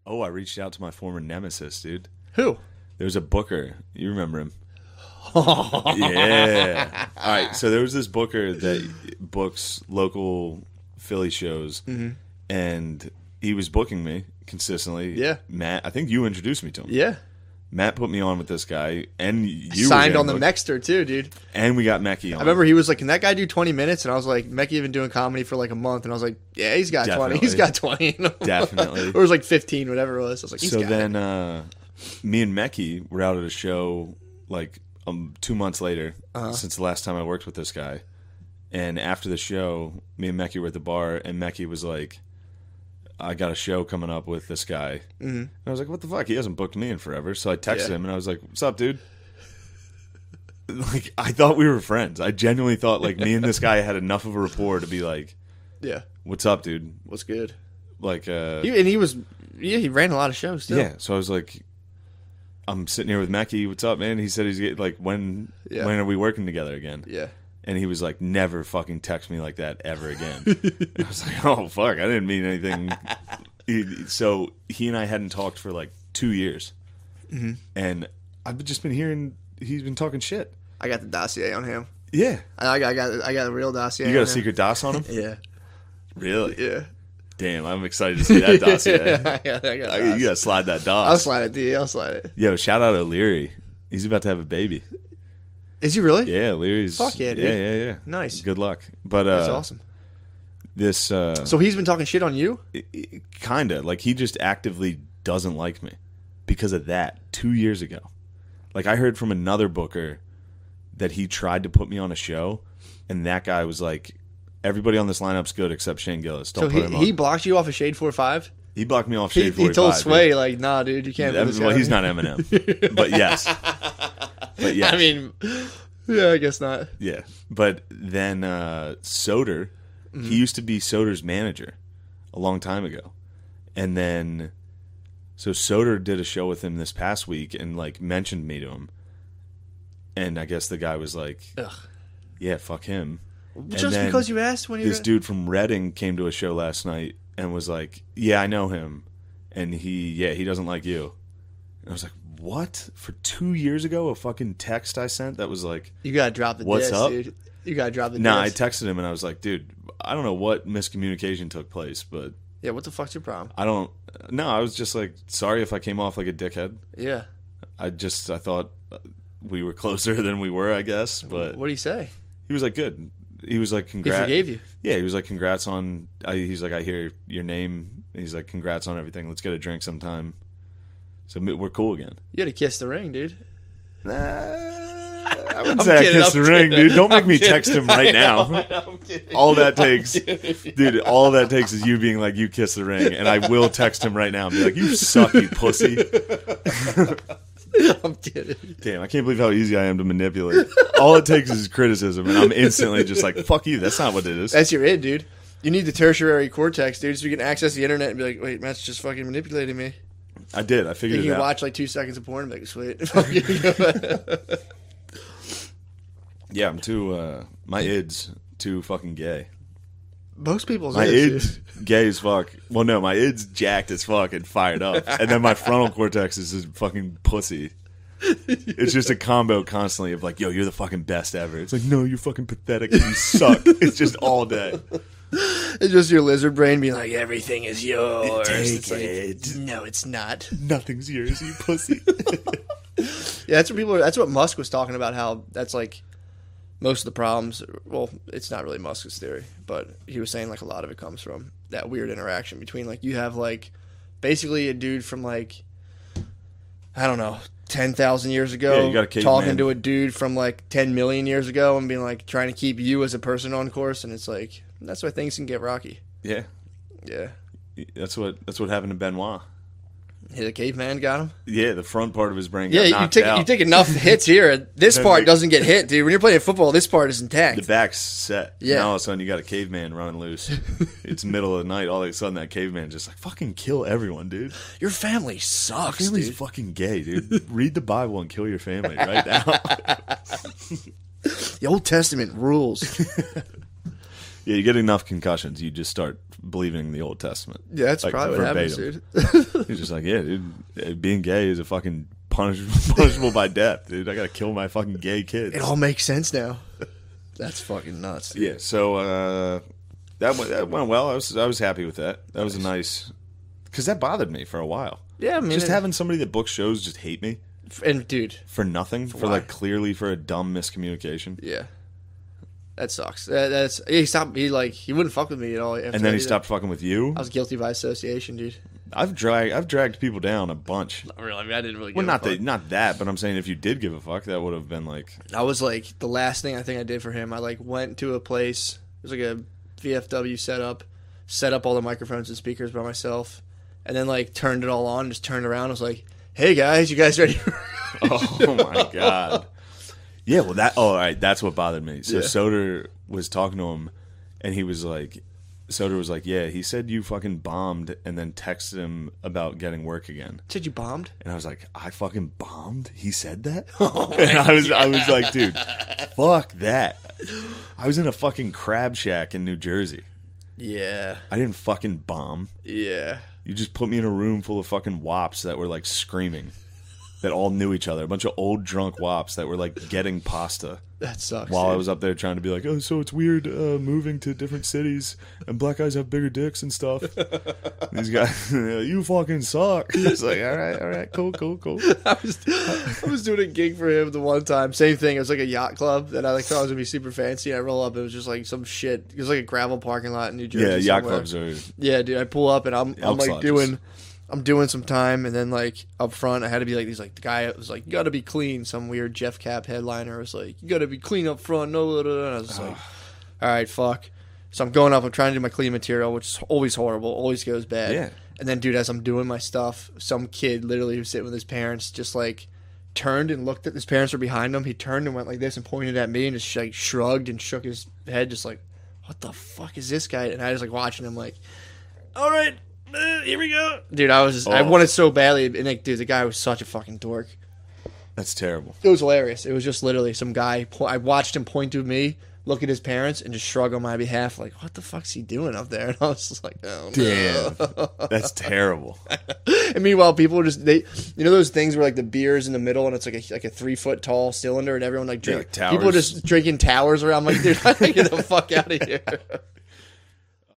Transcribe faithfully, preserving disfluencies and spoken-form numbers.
Oh, I reached out to my former nemesis, dude. Who? There was a booker. You remember him? Yeah. All right. So there was this booker that books local Philly shows, mm-hmm. and he was booking me consistently. Yeah. Matt, I think you introduced me to him. Yeah. Matt put me on with this guy, and you signed were on the booked. Nexter too, dude. And we got Mecky on. I remember he was like, "Can that guy do twenty minutes?" And I was like, "Mecky been doing comedy for like a month," and I was like, "Yeah, he's got Definitely. twenty. He's got twenty." Definitely. Or it was like fifteen, whatever it was. I was like, he's so got then, it. uh, me and Mecky were out at a show like um, two months later Uh-huh. since the last time I worked with this guy. And after the show, me and Mecky were at the bar, and Mecky was like, I got a show coming up with this guy. Mm-hmm. And I was like, what the fuck? He hasn't booked me in forever. So I texted Yeah. him, and I was like, what's up, dude? Like, I thought we were friends. I genuinely thought, like, me and this guy had enough of a rapport to be like, Yeah. what's up, dude? What's good? Like, uh... He, and he was, yeah, he ran a lot of shows too. Yeah, so I was like, I'm sitting here with Mecky. What's up, man? He said he's get, like, when Yeah. when are we working together again? Yeah. And he was like, never fucking text me like that ever again. And I was like, oh, fuck, I didn't mean anything. He- so he and I hadn't talked for like two years. Mm-hmm. And I've just been hearing he's been talking shit. I got the dossier on him. Yeah. I got, I got, I got a real dossier. You got on a him. secret DOS on him? Yeah. Really? Yeah. Damn, I'm excited to see that dossier. I got, I got I- DOS. you got to slide that DOS. I'll slide it to you. I'll slide it. Yo, shout out O'Leary. He's about to have a baby. Is he really? Yeah, Leary's. Fuck yeah, dude. Yeah, yeah, yeah. Nice. Good luck. But uh, That's awesome. this, uh, So he's been talking shit on you? kind of like he just actively doesn't like me because of that. Two years ago, like I heard from another booker that he tried to put me on a show, and that guy was like, "Everybody on this lineup's good except Shane Gillis. Don't So put he, him on." he blocked you off of Shade four five? He blocked me off He, Shade he forty-five. told Sway, dude. like, nah, dude, you can't That put was- this well, guy he's on. not Eminem, but yes, but yes, I mean, yeah, I guess not. yeah. But then uh, Soder, Mm-hmm. he used to be Soder's manager a long time ago, and then so Soder did a show with him this past week and like mentioned me to him, and I guess the guy was like, Ugh. "Yeah, fuck him." Just then because you asked when you This dude from Reading came to a show last night and was like, "Yeah, I know him," and he, yeah, he doesn't like you. And I was like, "What?" For two years ago, a fucking text I sent that was like, You gotta drop the What's diss, up? dude. You gotta drop the "Nah." I diss. texted him and I was like, "Dude, I don't know what miscommunication took place, but Yeah, what the fuck's your problem? I don't." No, I was just like, "Sorry if I came off like a dickhead." Yeah. I just I thought we were closer than we were, I guess. But What do you say? he was like, "Good." He was like, He "Congrats." forgave you. Yeah, he was like, "Congrats on." I, he's like, "I hear your name." He's like, "Congrats on everything. Let's get a drink sometime." So we're cool again. You had to kiss the ring, dude. Nah, I wouldn't I'm say kidding, I kissed I'm the ring, kidding. dude. Don't make I'm me kidding. text him right now. I'm kidding. All that takes, dude. All that takes is you being like, "You kiss the ring," and I will text him right now and be like, "You suck, you pussy." I'm kidding. Damn, I can't believe how easy I am to manipulate. All it takes is criticism, and I'm instantly just like, "Fuck you." That's not what it is. That's your id, dude. You need the tertiary cortex, dude, so you can access the internet and be like, wait, Matt's just fucking manipulating me. I did. I figured You it can out. watch like two seconds of porn and be like, sweet. Yeah, I'm too. Uh, my id's too fucking gay. Most people's My is, dude. id's gay as fuck. Well, no, my id's jacked as fuck and fired up, and then my frontal cortex is just fucking pussy. It's just a combo constantly of like, "Yo, you're the fucking best ever." It's like, "No, you're fucking pathetic. You suck." It's just all day. It's just your lizard brain being like, everything is yours. Take It's like, it. no, it's not. Nothing's yours, you pussy. Yeah, that's what people are, that's what Musk was talking about, how that's like most of the problems. Well, it's not really Musk's theory, but he was saying like a lot of it comes from that weird interaction between like you have like basically a dude from like, I don't know, ten thousand years ago Yeah, you got a caveman. talking to a dude from like ten million years ago and being like trying to keep you as a person on course, and it's like that's why things can get rocky. Yeah, Yeah. that's what that's what happened to Benoit. Hit a caveman got him. Yeah, the front part of his brain Yeah, got you knocked take out. you take enough hits here. This Then part they- doesn't get hit, dude. When you're playing football, this part is intact. The back's set. Yeah. Now all of a sudden you got a caveman running loose. It's middle of the night. All of a sudden that caveman just like, "Fucking kill everyone, dude. Your family sucks, Family's dude. fucking gay, dude. Read the Bible and kill your family right now." The Old Testament rules. Yeah, you get enough concussions, you just start believing the Old Testament. Yeah, that's Like, probably what happens, dude. verbatim. You're just like, yeah, dude, being gay is a fucking punish- punishable by death, dude. I gotta kill my fucking gay kids. It all makes sense now. That's fucking nuts. Yeah, so uh, that went, that went well. I was I was happy with that. That was a nice, because that bothered me for a while. Yeah, I mean, just it- having somebody that books shows just hate me And dude, for nothing, for why? like clearly for a dumb miscommunication. yeah, that sucks. That, that's he stopped. He like he wouldn't fuck with me at all. after And that then he either. stopped fucking with you. I was guilty by association, dude. I've dragged I've dragged people down a bunch. Not really. I mean, I didn't really. Well, give not a fuck. that not that, but I'm saying if you did give a fuck, that would have been like I was like the last thing I think I did for him. I like went to a place. It was like a V F W setup, set up all the microphones and speakers by myself, and then like turned it all on. Just turned around. I was like, "Hey guys, you guys ready?" oh my god. Yeah, well that oh all right, that's what bothered me. So Yeah. Soder was talking to him and he was like Soder was like, yeah, he said you fucking bombed and then texted him about getting work again. Said you bombed. And I was like, I fucking bombed? He said that? and I was I was like, dude, fuck that. I was in a fucking crab shack in New Jersey. Yeah, I didn't fucking bomb. yeah. You just put me in a room full of fucking wops that were like screaming. That all knew each other. A bunch of old drunk wops that were like getting pasta. That sucks. While dude. I was up there trying to be like, oh, so it's weird uh, moving to different cities and black guys have bigger dicks and stuff. These guys, you fucking suck. It's like, all right, all right, cool, cool, cool. I was I was doing a gig for him the one time. Same thing. It was like a yacht club that I like thought was gonna be super fancy. And I roll up. It was just like some shit. It was like a gravel parking lot in New Jersey. Yeah, yacht somewhere. clubs are. Yeah, dude. I pull up and I'm I'm Elks like Lodges. doing. I'm doing some time, and then like up front, I had to be like, these like the guy was like, you got to be clean. Some weird Jeff Cap headliner was like, you got to be clean up front. No, blah, blah, blah. And I was just like, all right, fuck. So I'm going up. I'm trying to do my clean material, which is always horrible, always goes bad. Yeah. And then, dude, as I'm doing my stuff, some kid literally who was sitting with his parents just like turned and looked at his parents were behind him. He turned and went like this and pointed at me and just like shrugged and shook his head, just like, what the fuck is this guy? And I was like watching him, like, all right. Uh, here we go, dude. I was just, I Oh. wanted so badly, and like, dude, the guy was such a fucking dork. That's terrible. It was hilarious. It was just literally some guy. Po- I watched him point to me, look at his parents, and just shrug on my behalf, like, "What the fuck's he doing up there?" And I was just like, "Oh no." That's terrible. And meanwhile, people were just they, you know, those things where like the beer's in the middle, and it's like a like a three foot tall cylinder, and everyone like drink. Yeah, like people towers. just drinking towers around. I'm like, dude, I gotta get the fuck out of here.